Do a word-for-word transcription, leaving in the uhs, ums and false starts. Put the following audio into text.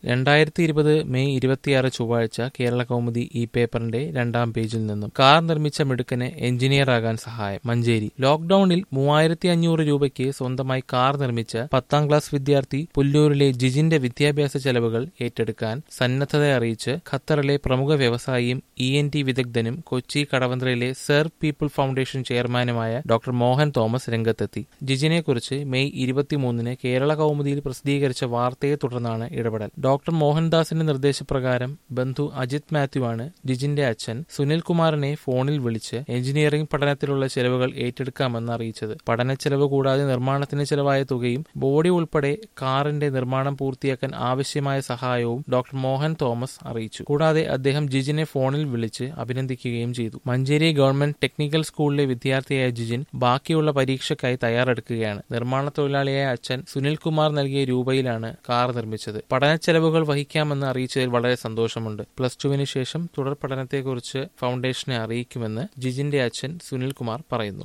രണ്ടായിരത്തി ഇരുപത് മെയ് ഇരുപത്തിയാറ് ചൊവ്വാഴ്ച കേരള കൗമുദി ഈ പേപ്പറിന്റെ രണ്ടാം പേജിൽ നിന്നും കാർ നിർമ്മിച്ച മിടുക്കന് എഞ്ചിനീയറാകാൻ സഹായം. മഞ്ചേരി. ലോക്ഡൌണിൽ മൂവായിരത്തി അഞ്ഞൂറ് രൂപയ്ക്ക് സ്വന്തമായി കാർ നിർമ്മിച്ച പത്താം ക്ലാസ് വിദ്യാർത്ഥി പുല്ലൂരിലെ ജിജിന്റെ വിദ്യാഭ്യാസ ചെലവുകൾ ഏറ്റെടുക്കാൻ സന്നദ്ധത അറിയിച്ച് ഖത്തറിലെ പ്രമുഖ വ്യവസായിയും ഇ എൻ ടി വിദഗ്ധനും കൊച്ചി കടവന്ത്രയിലെ സെർവ് പീപ്പിൾ ഫൗണ്ടേഷൻ ചെയർമാനുമായ ഡോക്ടർ മോഹൻ തോമസ് രംഗത്തെത്തി. ജിജിനെക്കുറിച്ച് മെയ് ഇരുപത്തിമൂന്നിന് കേരള കൗമുദിയിൽ പ്രസിദ്ധീകരിച്ച വാർത്തയെ തുടർന്നാണ് ഇടപെടൽ. ഡോക്ടർ മോഹൻദാസിന്റെ നിർദ്ദേശപ്രകാരം ബന്ധു അജിത് മാത്യു ആണ് ജിജിന്റെ അച്ഛൻ സുനിൽകുമാറിനെ ഫോണിൽ വിളിച്ച് എഞ്ചിനീയറിംഗ് പഠനത്തിലുള്ള ചെലവുകൾ ഏറ്റെടുക്കാമെന്ന് അറിയിച്ചത്. പഠന ചെലവ് കൂടാതെ നിർമ്മാണത്തിന് ചെലവായ തുകയും ബോഡി ഉൾപ്പെടെ കാറിന്റെ നിർമ്മാണം പൂർത്തിയാക്കാൻ ആവശ്യമായ സഹായവും ഡോക്ടർ മോഹൻ തോമസ് അറിയിച്ചു. കൂടാതെ അദ്ദേഹം ജിജിനെ ഫോണിൽ വിളിച്ച് അഭിനന്ദിക്കുകയും ചെയ്തു. മഞ്ചേരി ഗവൺമെന്റ് ടെക്നിക്കൽ സ്കൂളിലെ വിദ്യാർത്ഥിയായ ജിജിൻ ബാക്കിയുള്ള പരീക്ഷയ്ക്കായി തയ്യാറെടുക്കുകയാണ്. നിർമ്മാണ തൊഴിലാളിയായ അച്ഛൻ സുനിൽകുമാർ നൽകിയ രൂപയിലാണ് കാർ നിർമ്മിച്ചത്. പഠന ചെലവുകൾ വഹിക്കാമെന്ന് അറിയിച്ചതിൽ വളരെ സന്തോഷമുണ്ട്. പ്ലസ് ടുവിന് ശേഷം തുടർ പഠനത്തെക്കുറിച്ച് ഫൗണ്ടേഷനെ അറിയിക്കുമെന്ന് ജിജിന്റെ അച്ഛൻ സുനിൽകുമാർ പറയുന്നു.